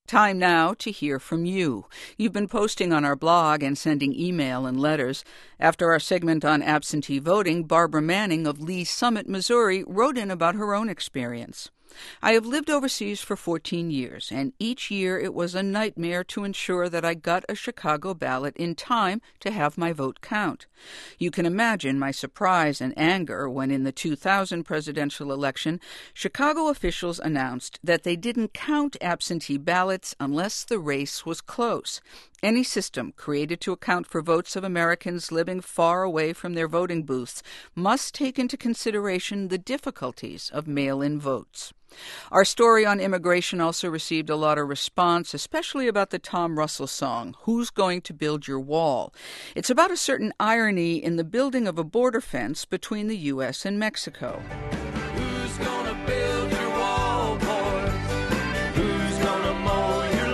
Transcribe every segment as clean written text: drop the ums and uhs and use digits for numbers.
Time now to hear from you. You've been posting on our blog and sending email and letters. After our segment on absentee voting, Barbara Manning of Lee Summit, Missouri, wrote in about her own experience. I have lived overseas for 14 years, and each year it was a nightmare to ensure that I got a Chicago ballot in time to have my vote count. You can imagine my surprise and anger when in the 2000 presidential election, Chicago officials announced that they didn't count absentee ballots unless the race was close. Any system created to account for votes of Americans living far away from their voting booths must take into consideration the difficulties of mail-in votes. Our story on immigration also received a lot of response, especially about the Tom Russell song, Who's Going to Build Your Wall? It's about a certain irony in the building of a border fence between the U.S. and Mexico. Who's gonna build your wall, boys? Who's gonna mow your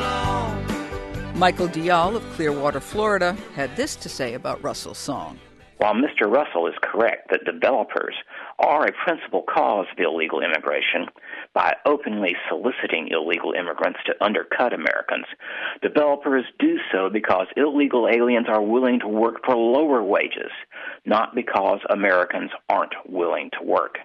lawn? Michael Dial of Clearwater, Florida, had this to say about Russell's song. While Mr. Russell is correct that developers are a principal cause of illegal immigration by openly soliciting illegal immigrants to undercut Americans, developers do so because illegal aliens are willing to work for lower wages, not because Americans aren't willing to work.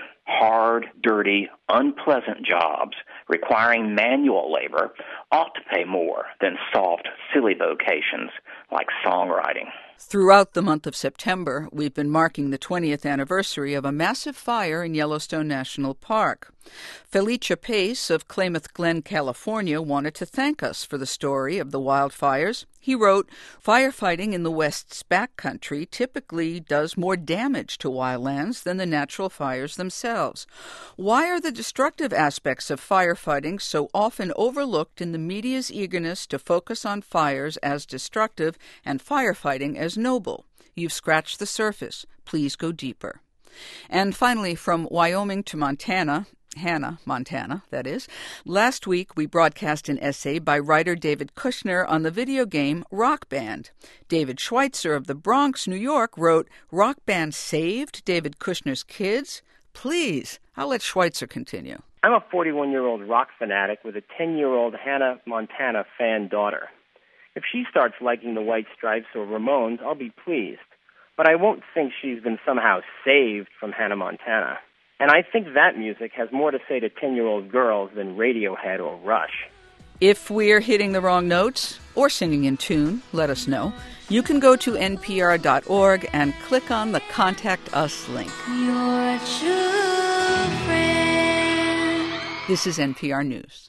Hard, dirty, unpleasant jobs requiring manual labor ought to pay more than soft, silly vocations like songwriting. Throughout the month of September, we've been marking the 20th anniversary of a massive fire in Yellowstone National Park. Felicia Pace of Klamath Glen, California, wanted to thank us for the story of the wildfires. He wrote, "Firefighting in the West's backcountry typically does more damage to wildlands than the natural fires themselves. Why are the destructive aspects of firefighting so often overlooked in the media's eagerness to focus on fires as destructive and firefighting as noble? You've scratched the surface. Please go deeper." And finally, from Wyoming to Montana, Hannah, Montana, that is. Last week, we broadcast an essay by writer David Kushner on the video game Rock Band. David Schweitzer of the Bronx, New York, wrote, "Rock Band saved David Kushner's kids? Please." I'll let Schweitzer continue. I'm a 41-year-old rock fanatic with a 10-year-old Hannah Montana fan daughter. If she starts liking the White Stripes or Ramones, I'll be pleased. But I won't think she's been somehow saved from Hannah Montana. And I think that music has more to say to 10-year-old girls than Radiohead or Rush. If we're hitting the wrong notes or singing in tune, let us know. You can go to npr.org and click on the Contact Us link. You're a true friend. This is NPR News.